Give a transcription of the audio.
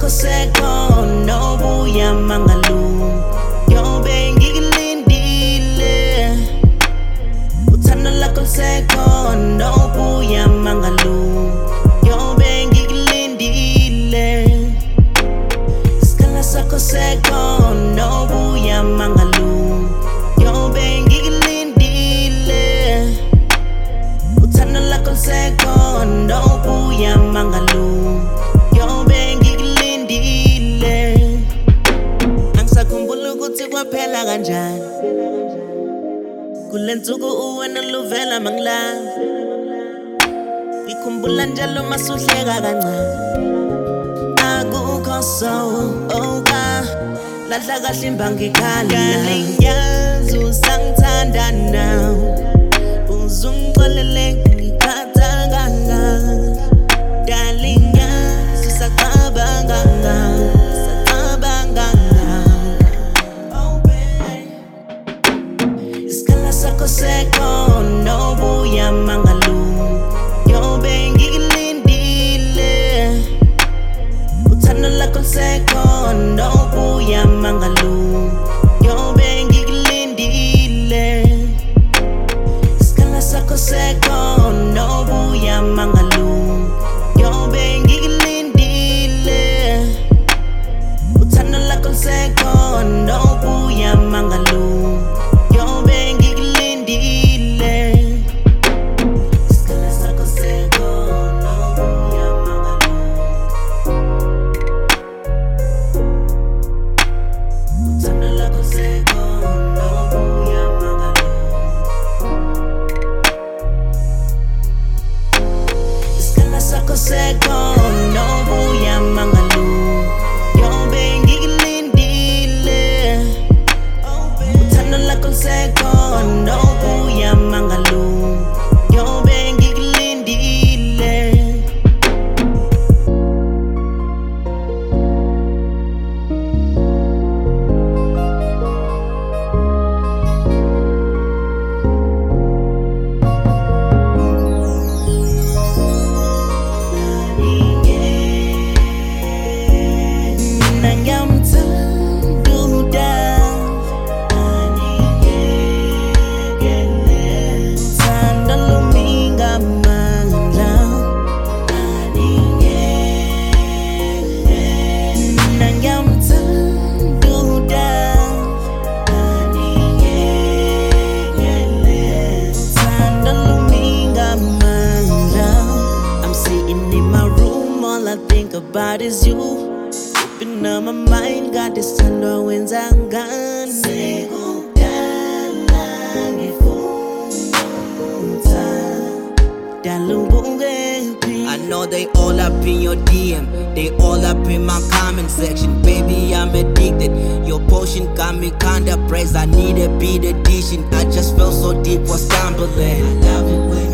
sakho sekhona ubuya mangalu yobe ngikilindile uthando lakho sekhona ubuya mangalu yobe ngikilindile isikhala sakho sekhona ubuya mangalu yobe ngikilindile uthando lakho sekhona ubuya mangalu yobe ngikilindile angisakhumbula ukuthi kwaphela kanjani kule nsuku uwena luvela mangilala ngikhumbula njalo masuhleka kancane akukho soka lahla kahle imbangi ikhala ngiyazi usangithanda now uzungixolele ngikhatha kangaka darling yazi usacabanga oh baby isikhala sakho sekhona ubuya mangalu yobe ngikilindile uthando lakho sekhona ubuya mangalu yobe ngikilindile isikhala sakho sekhona ubuya mangalu yobe ngikilindile uthando lakho sekhona ubuya mangalu yobe ngikilindile isikhala sakho sekhona ubuya mangalu uthando lakho sekhona ubuya mangalu isikhala sakho sekhona ubuya mangalu yobe ngikilindile uthando lakho sekhona ubuya mangalu yobe ngikilindile mina ngiyamthanda uthando lumi ngamandla mina ngiyamthanda uthando lumi ngamandla I'm sitting in my room all I think about is you Open up my mind, got this thando wenza ngani sekudala ngifuna dalubungephi I know they all up in your DM, they all up in my comment section. Baby, I'm addicted. Your potion got me kinda praised. I need a beat addition. I just felt so deep, was stumbling. I love it when